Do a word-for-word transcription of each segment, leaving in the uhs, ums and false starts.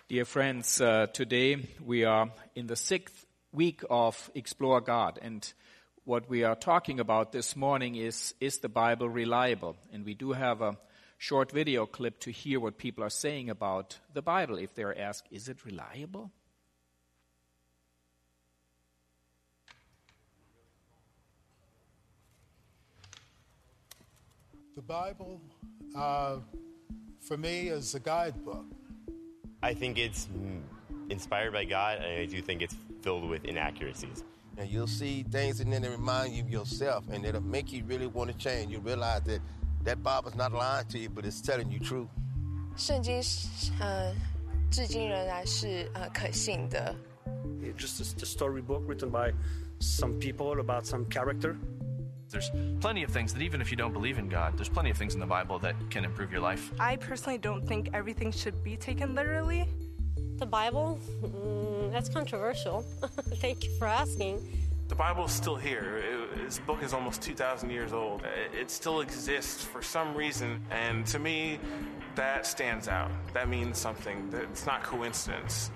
Dear friends, uh, today we are in the sixth week of Explore God, and what we are talking about this morning is, is the Bible reliable? And we do have a short video clip to hear what people are saying about the Bible if they're asked, is it reliable? The Bible, uh, for me, is a guidebook. I think it's inspired by God, and I do think it's filled with inaccuracies. And you'll see things in there that remind you of yourself, and it'll make you really want to change. You realize that that Bible's not lying to you, but it's telling you truth. 圣经呃至今仍然是呃可信的。 It's just a, a storybook written by some people about some character. There's plenty of things that even if you don't believe in God, there's plenty of things in the Bible that can improve your life. I personally don't think everything should be taken literally. The Bible? Mm, that's controversial. Thank you for asking. The Bible is still here. It, this book is almost two thousand years old. It, it still exists for some reason, and to me, that stands out. That means something. It's not coincidence.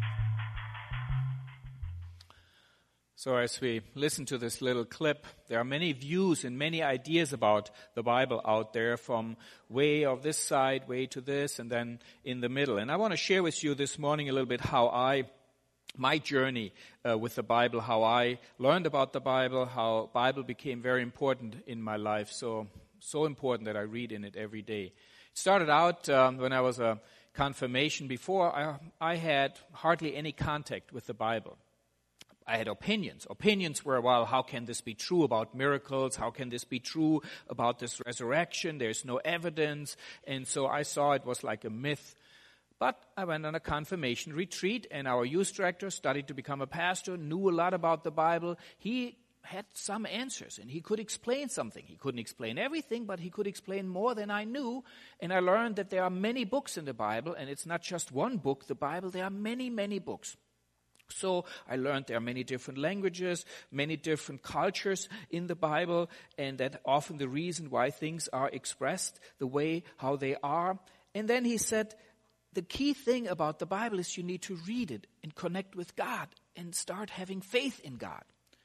So as we listen to this little clip, there are many views and many ideas about the Bible out there, from way of this side, way to this, and then in the middle. And I want to share with you this morning a little bit how I, my journey uh, with the Bible, how I learned about the Bible, how Bible became very important in my life, so so important that I read in it every day. It started out um, when I was a confirmation. Before, I, I had hardly any contact with the Bible. I had opinions. Opinions were, well, how can this be true about miracles? How can this be true about this resurrection? There's no evidence. And so I saw it was like a myth. But I went on a confirmation retreat, and our youth director studied to become a pastor, knew a lot about the Bible. He had some answers, and he could explain something. He couldn't explain everything, but he could explain more than I knew. And I learned that there are many books in the Bible, and it's not just one book, the Bible. There are many, many books. So I learned there are many different languages, many different cultures in the Bible, and that often the reason why things are expressed the way how they are. And then he said, the key thing about the Bible is you need to read it and connect with God and start having faith in God.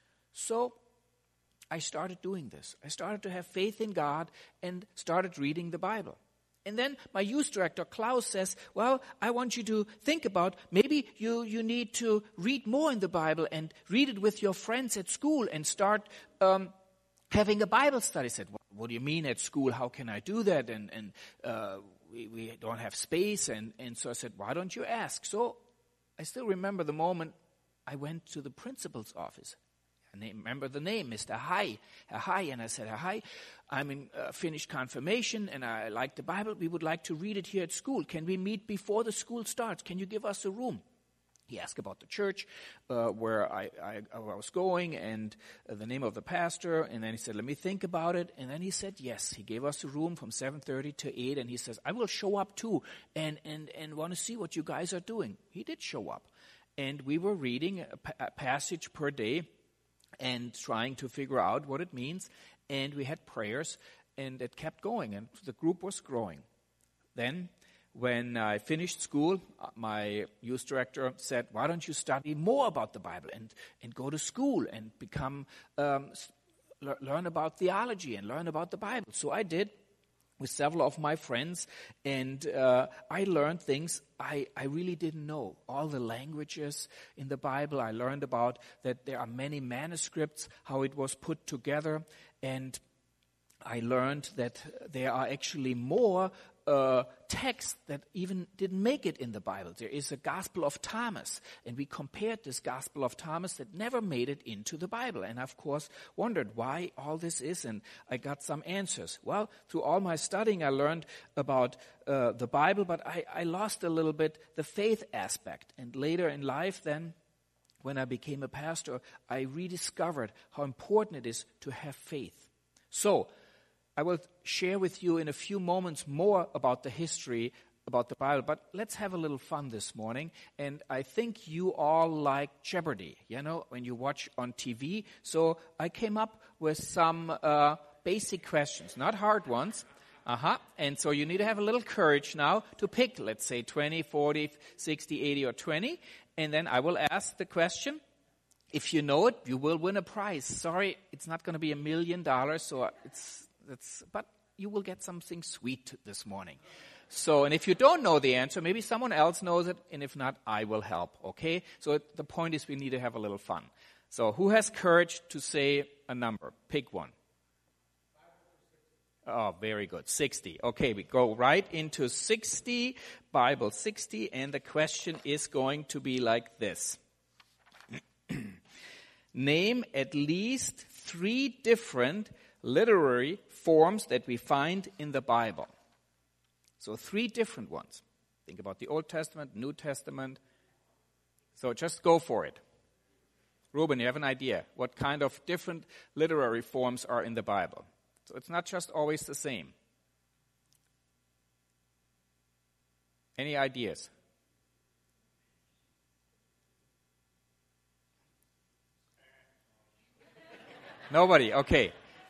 So I started doing this. I started to have faith in God and started reading the Bible. And then my youth director, Klaus, says, well, I want you to think about maybe you, you need to read more in the Bible and read it with your friends at school and start um, having a Bible study. I said, what, what do you mean at school? How can I do that? And, and uh, we, we don't have space. And, and so I said, why don't you ask? So I still remember the moment I went to the principal's office. I remember the name, Mister Hai, Hai, and I said, Hai, I'm in uh, finished confirmation, and I like the Bible. We would like to read it here at school. Can we meet before the school starts? Can you give us a room? He asked about the church, uh, where I, I, I was going, and uh, the name of the pastor, and then he said, let me think about it, and then he said, yes. He gave us a room from seven thirty to eight, and he says, I will show up too, and, and, and want to see what you guys are doing. He did show up, and we were reading a, pa- a passage per day, and trying to figure out what it means. And we had prayers, and it kept going, and the group was growing. Then, when I finished school, my youth director said, why don't you study more about the Bible and, and go to school and become um, learn about theology and learn about the Bible? So I did with several of my friends, and uh, I learned things I, I really didn't know. All the languages in the Bible, I learned about that there are many manuscripts, how it was put together, and I learned that there are actually more uh, texts that even didn't make it in the Bible. There is a Gospel of Thomas, and we compared this Gospel of Thomas that never made it into the Bible. And I, of course, wondered why all this is, and I got some answers. Well, through all my studying, I learned about uh, the Bible, but I, I lost a little bit the faith aspect. And later in life, then, when I became a pastor, I rediscovered how important it is to have faith. So, I will share with you in a few moments more about the history about the Bible, but let's have a little fun this morning. And I think you all like Jeopardy, you know, when you watch on T V. So I came up with some uh, basic questions, not hard ones, Uh-huh. And so you need to have a little courage now to pick, let's say, twenty, forty, sixty, eighty, or twenty. And then I will ask the question. If you know it, you will win a prize. Sorry, it's not going to be a million dollars, so it's, it's, but you will get something sweet this morning. So, and if you don't know the answer, maybe someone else knows it, and if not, I will help, okay? So the point is we need to have a little fun. So who has courage to say a number? Pick one. Oh, very good. sixty. Okay, we go right into sixty, Bible sixty, and the question is going to be like this. Name at least three different literary forms that we find in the Bible. So three different ones. Think about the Old Testament, New Testament. So just go for it. Ruben, you have an idea what kind of different literary forms are in the Bible? So it's not just always the same. Any ideas? Nobody, okay.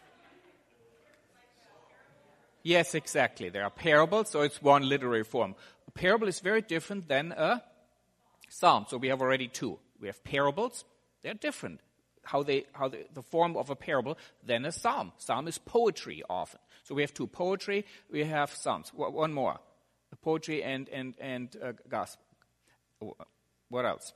Yes, exactly. There are parables, so it's one literary form. A parable is very different than a psalm. So we have already two. We have parables. They're different. How they, how the, the form of a parable than a psalm. Psalm is poetry often. So we have two, poetry, we have psalms. One more, poetry and and and uh, gospel. What else?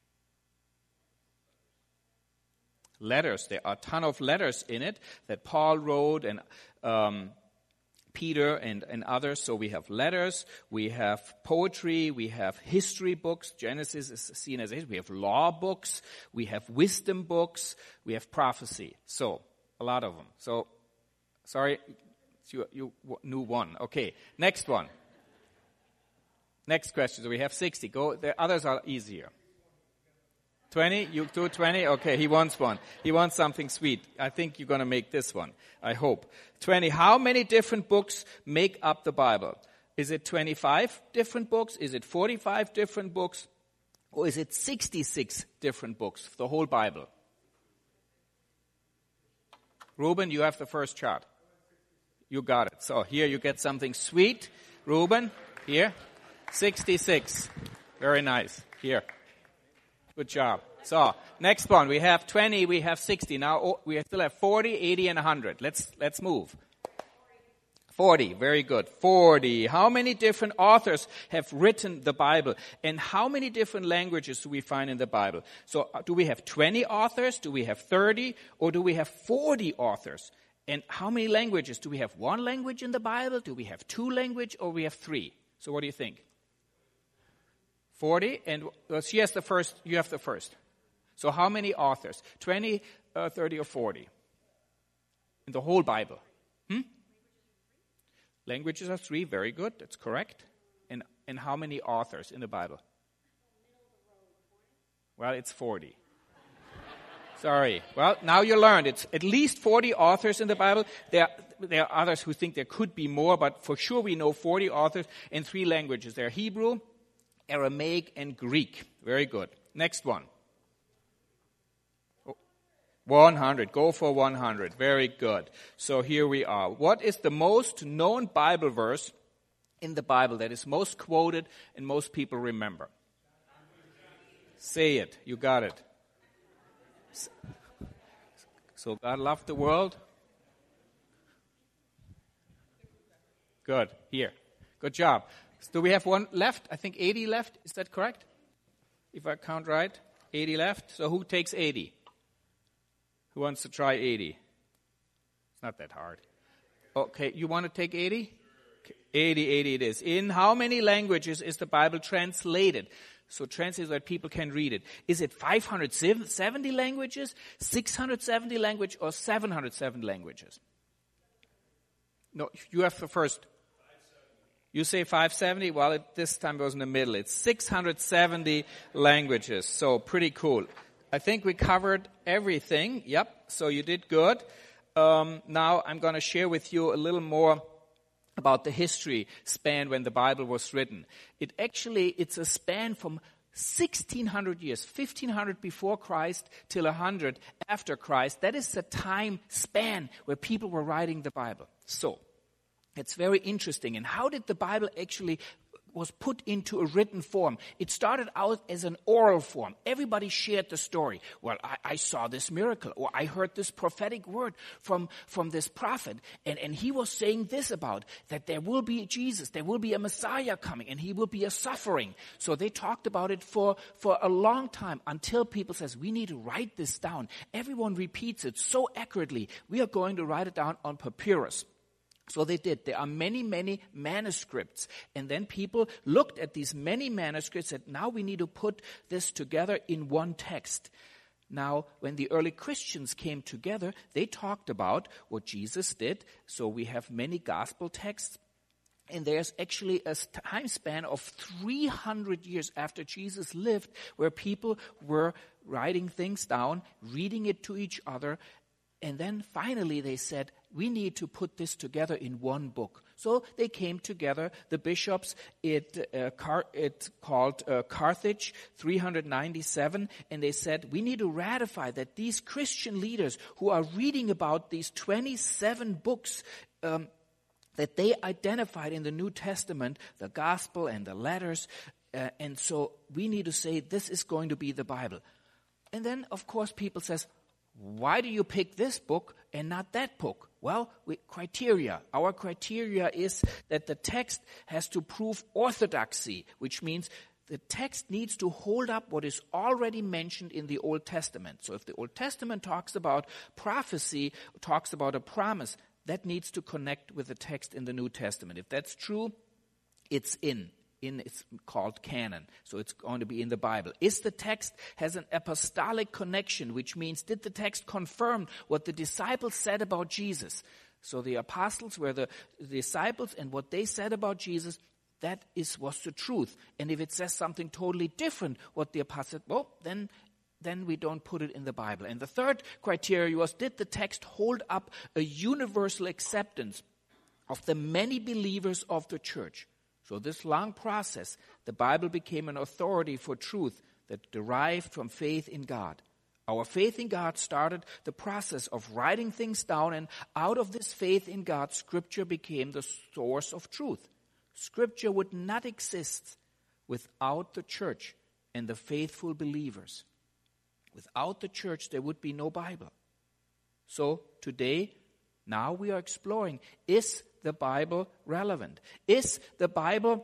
Letters. There are a ton of letters in it that Paul wrote and um, Peter and, and others. So we have letters, we have poetry, we have history books. Genesis is seen as a, we have law books, we have wisdom books, we have prophecy. So a lot of them. So, sorry, you, you knew one. Okay, next one. Next question. So we have sixty. Go. The others are easier. twenty? You do twenty? Okay, he wants one. He wants something sweet. I think you're going to make this one. I hope. twenty. How many different books make up the Bible? Is it twenty-five different books? Is it forty-five different books? Or is it sixty-six different books, the whole Bible? Ruben, you have the first chart. You got it. So here you get something sweet. Ruben, here. sixty-six. Very nice. Here. Good job. So, next one. We have twenty, we have sixty. Now, oh, we still have forty, eighty, and one hundred. Let's, let's move. forty. Very good. forty. How many different authors have written the Bible? And how many different languages do we find in the Bible? So, uh, do we have twenty authors? Do we have thirty? Or do we have forty authors? And how many languages? Do we have one language in the Bible? Do we have two languages? Or we have three? So, what do you think? forty, and well, she has the first, you have the first. So how many authors? twenty, uh, thirty, or forty? In the whole Bible. Hmm? Languages are three, very good, that's correct. And, and how many authors in the Bible? Well, it's forty. Sorry. Well, now you learned. It's at least forty authors in the Bible. There, there are others who think there could be more, but for sure we know forty authors in three languages. They're Hebrew, Aramaic, and Greek. Very good. Next one. one hundred. Go for one hundred. Very good. So here we are. What is the most known Bible verse in the Bible that is most quoted and most people remember? Say it. You got it. So God loved the world. Good. Here. Good job. Do we have one left? I think eighty left. Is that correct? If I count right, eighty left. So who takes eighty? Who wants to try eighty? It's not that hard. Okay, you want to take eighty? Okay. eighty, eighty it is. In how many languages is the Bible translated? So translated so that people can read it. Is it five hundred seventy languages, six hundred seventy languages, or seven hundred seventy languages? No, you have the first. You say five seventy? Well, it, this time it was in the middle. It's six hundred seventy languages. So pretty cool. I think we covered everything. Yep. So you did good. Um, now I'm going to share with you a little more about the history span when the Bible was written. It actually, it's a span from sixteen hundred years, fifteen hundred before Christ till one hundred after Christ. That is the time span where people were writing the Bible. So, It's very interesting. And how did the Bible actually was put into a written form? It started out as an oral form. Everybody shared the story. Well, I, I saw this miracle, or I heard this prophetic word from, from this prophet, and, and he was saying this about, that there will be Jesus, there will be a Messiah coming, and he will be a suffering. So they talked about it for, for a long time, until people says, we need to write this down. Everyone repeats it so accurately. We are going to write it down on papyrus. So they did. There are many, many manuscripts. And then people looked at these many manuscripts and said, now we need to put this together in one text. Now, when the early Christians came together, they talked about what Jesus did. So we have many gospel texts. And there's actually a time span of three hundred years after Jesus lived where people were writing things down, reading it to each other. And then finally they said, we need to put this together in one book. So they came together, the bishops, it, uh, Car- it called uh, Carthage, three ninety-seven, and they said, we need to ratify that these Christian leaders who are reading about these twenty-seven books, um, that they identified in the New Testament, the gospel and the letters, uh, and so we need to say this is going to be the Bible. And then, of course, people says, why do you pick this book and not that book? Well, we, criteria. Our criteria is that the text has to prove orthodoxy, which means the text needs to hold up what is already mentioned in the Old Testament. So if the Old Testament talks about prophecy, talks about a promise, that needs to connect with the text in the New Testament. If that's true, it's in. In, it's called canon, so it's going to be in the Bible. Is the text has an apostolic connection, which means did the text confirm what the disciples said about Jesus? So the apostles were the, the disciples, and what they said about Jesus, that is was the truth. And if it says something totally different, what the apostles, well, then then we don't put it in the Bible. And the third criteria was, did the text hold up a universal acceptance of the many believers of the church? So this long process, the Bible became an authority for truth that derived from faith in God. Our faith in God started the process of writing things down, and out of this faith in God, Scripture became the source of truth. Scripture would not exist without the church and the faithful believers. Without the church, there would be no Bible. So today, now we are exploring, is the Bible relevant? Is the Bible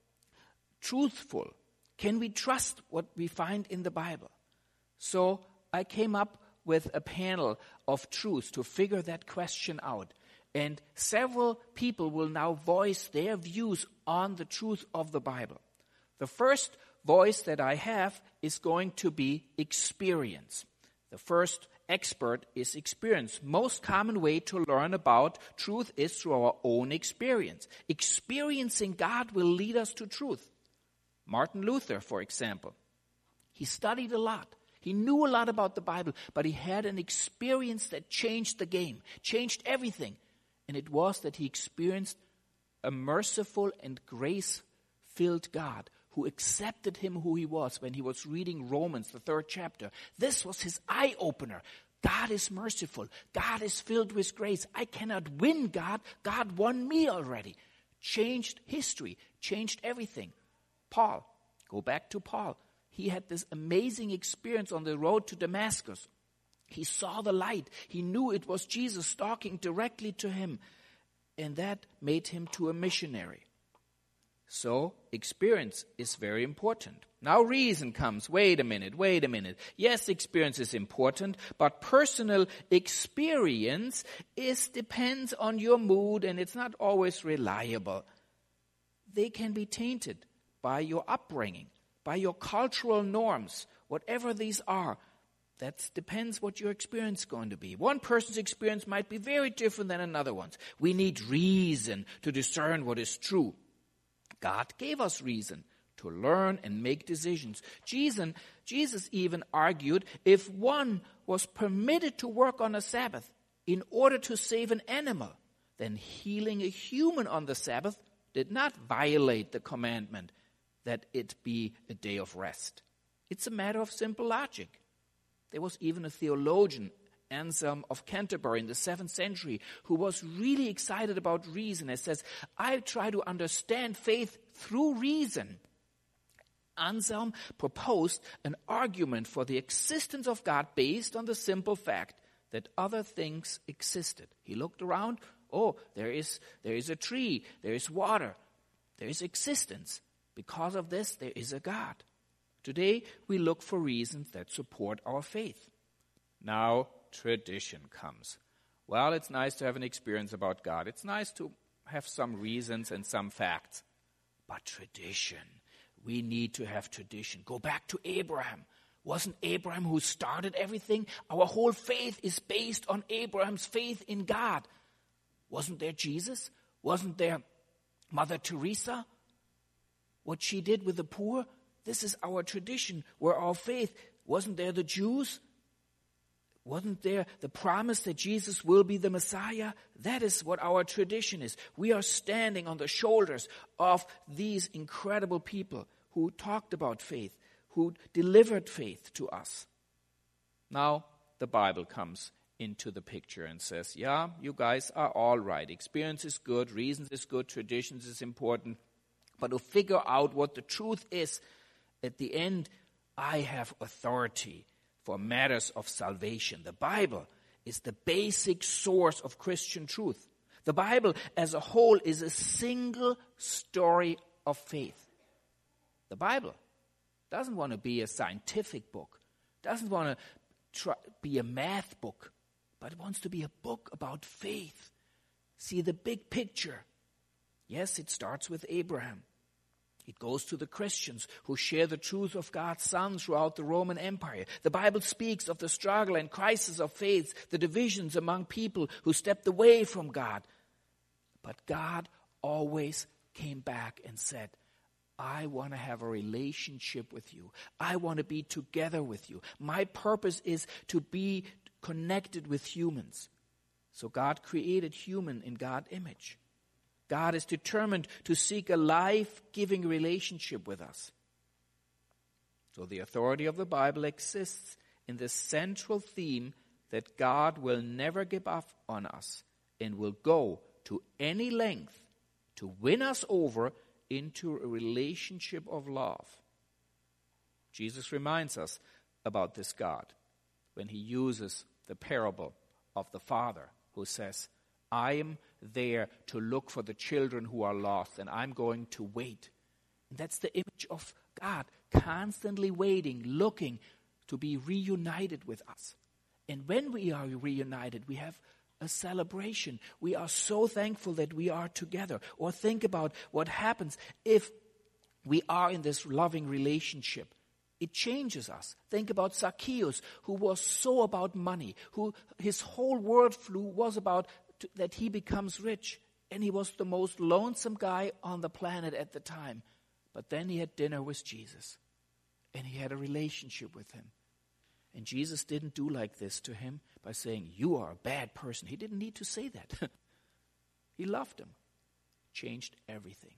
truthful? Can we trust what we find in the Bible? So I came up with a panel of truths to figure that question out. And several people will now voice their views on the truth of the Bible. The first voice that I have is going to be experience. The first expert is experience. Most common way to learn about truth is through our own experience. Experiencing God will lead us to truth. Martin Luther, for example, he studied a lot. He knew a lot about the Bible, but he had an experience that changed the game, changed everything. And it was that he experienced a merciful and grace-filled God who accepted him who he was when he was reading Romans, the third chapter. This was his eye-opener. God is merciful. God is filled with grace. I cannot win God. God won me already. Changed history, changed everything. Paul, go back to Paul. He had this amazing experience on the road to Damascus. He saw the light. He knew it was Jesus talking directly to him. And that made him to a missionary. So, experience is very important. Now reason comes. Wait a minute, wait a minute. Yes, experience is important, but personal experience is depends on your mood, and it's not always reliable. They can be tainted by your upbringing, by your cultural norms, whatever these are. That depends what your experience is going to be. One person's experience might be very different than another one's. We need reason to discern what is true. God gave us reason to learn and make decisions. Jesus, Jesus even argued if one was permitted to work on a Sabbath in order to save an animal, then healing a human on the Sabbath did not violate the commandment that it be a day of rest. It's a matter of simple logic. There was even a theologian Anselm of Canterbury in the seventh century, who was really excited about reason. It says, I try to understand faith through reason. Anselm proposed an argument for the existence of God based on the simple fact that other things existed. He looked around, oh, there is, there is a tree, there is water, there is existence. Because of this, there is a God. Today, we look for reasons that support our faith. Now, tradition comes. Well, it's nice to have an experience about God. It's nice to have some reasons and some facts. But tradition, we need to have tradition. Go back to Abraham. Wasn't Abraham who started everything? Our whole faith is based on Abraham's faith in God. Wasn't there Jesus? Wasn't there Mother Teresa? What she did with the poor? This is our tradition, where our faith. Wasn't there the Jews? Wasn't there the promise that Jesus will be the Messiah? That is what our tradition is. We are standing on the shoulders of these incredible people who talked about faith, who delivered faith to us. Now, the Bible comes into the picture and says, yeah, you guys are all right. Experience is good, reasons is good, traditions is important. But to figure out what the truth is, at the end, I have authority for matters of salvation. The Bible is the basic source of Christian truth. The Bible as a whole is a single story of faith. The Bible doesn't want to be a scientific book, doesn't want to try, be a math book, but it wants to be a book about faith. See the big picture. Yes, it starts with Abraham. It goes to the Christians who share the truth of God's Son throughout the Roman Empire. The Bible speaks of the struggle and crisis of faith, the divisions among people who stepped away from God. But God always came back and said, I want to have a relationship with you. I want to be together with you. My purpose is to be connected with humans. So God created human in God's image. God is determined to seek a life-giving relationship with us. So the authority of the Bible exists in the central theme that God will never give up on us and will go to any length to win us over into a relationship of love. Jesus reminds us about this God when he uses the parable of the father who says, I am there to look for the children who are lost, and I'm going to wait. And that's the image of God, constantly waiting, looking to be reunited with us. And when we are reunited, we have a celebration. We are so thankful that we are together. Or think about what happens if we are in this loving relationship. It changes us. Think about Zacchaeus, who was so about money, who his whole worldview was about to, that he becomes rich. And he was the most lonesome guy on the planet at the time. But then he had dinner with Jesus. And he had a relationship with him. And Jesus didn't do like this to him by saying, you are a bad person. He didn't need to say that. He loved him. Changed everything.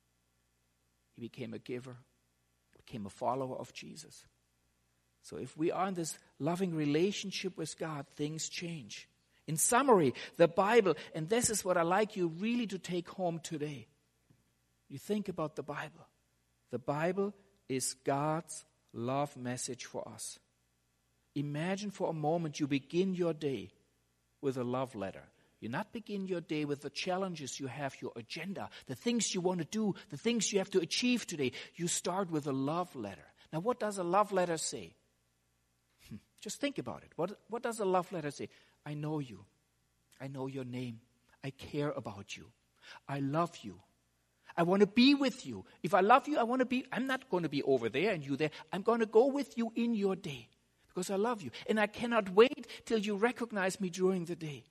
He became a giver. Became a follower of Jesus. So if we are in this loving relationship with God, things change. In summary, the Bible, and this is what I like you really to take home today. You think about the Bible. The Bible is God's love message for us. Imagine for a moment you begin your day with a love letter. You not begin your day with the challenges you have, your agenda, the things you want to do, the things you have to achieve today. You start with a love letter. Now, what does a love letter say? Just think about it. What, what does a love letter say? I know you. I know your name. I care about you. I love you. I want to be with you. If I love you, I want to be, I'm not going to be over there and you there. I'm going to go with you in your day because I love you. And I cannot wait till you recognize me during the day.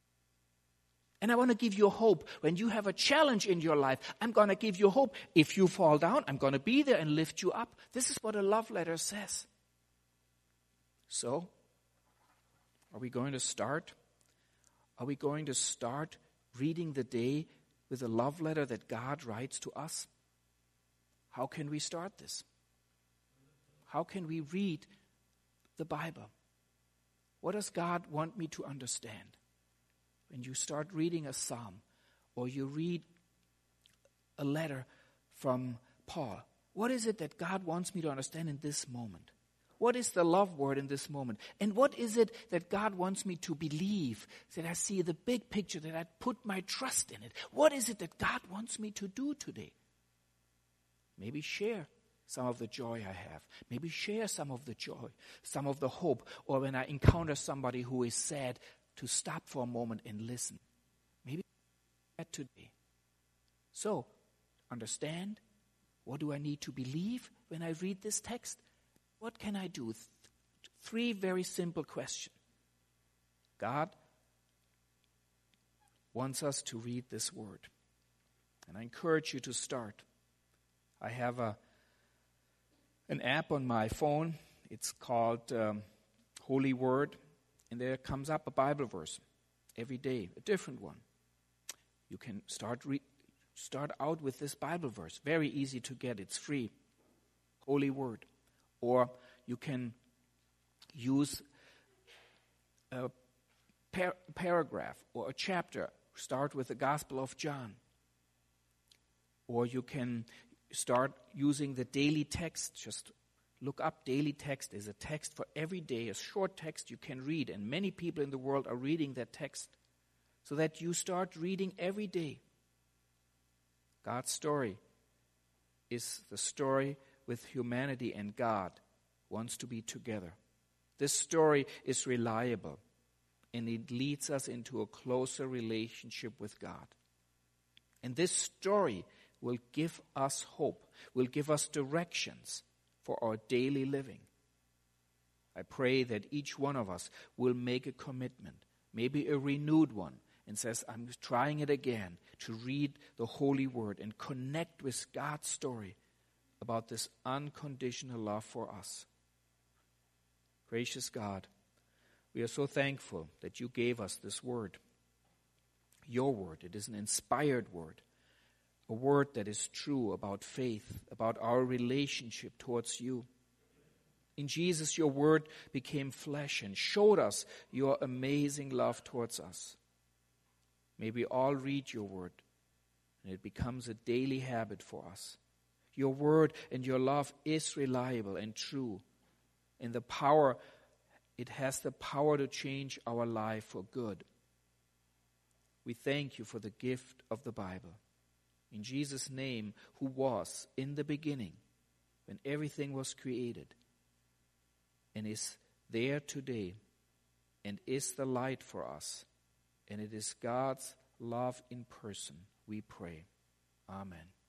And I want to give you hope. When you have a challenge in your life, I'm going to give you hope. If you fall down, I'm going to be there and lift you up. This is what a love letter says. So, are we going to start? Are we going to start reading the day with a love letter that God writes to us? How can we start this? How can we read the Bible? What does God want me to understand? When you start reading a psalm or you read a letter from Paul, what is it that God wants me to understand in this moment? What is the love word in this moment? And what is it that God wants me to believe, that I see the big picture, that I put my trust in it? What is it that God wants me to do today? Maybe share some of the joy I have. Maybe share some of the joy, some of the hope. Or when I encounter somebody who is sad, to stop for a moment and listen. Maybe that today. So, understand, what do I need to believe when I read this text? What can I do? Th- three very simple questions. God wants us to read this word. And I encourage you to start. I have a an app on my phone. It's called um, Holy Word. And there comes up a Bible verse every day, a different one. You can start re- start out with this Bible verse. Very easy to get. It's free. Holy Word. Or you can use a par- paragraph or a chapter. Start with the Gospel of John. Or you can start using the daily text. Just look up daily text. Is a text for every day, a short text you can read. And many people in the world are reading that text. So that you start reading every day. God's story is the story with humanity, and God wants to be together. This story is reliable, and it leads us into a closer relationship with God. And this story will give us hope, will give us directions for our daily living. I pray that each one of us will make a commitment, maybe a renewed one, and says, I'm trying it again, to read the Holy Word and connect with God's story about this unconditional love for us. Gracious God, we are so thankful that you gave us this word. Your word. It is an inspired word. A word that is true about faith, about our relationship towards you. In Jesus, your word became flesh and showed us your amazing love towards us. May we all read your word, and it becomes a daily habit for us. Your word and your love is reliable and true. And the power, it has the power to change our life for good. We thank you for the gift of the Bible. In Jesus' name, who was in the beginning, when everything was created, and is there today, and is the light for us, and it is God's love in person, we pray. Amen.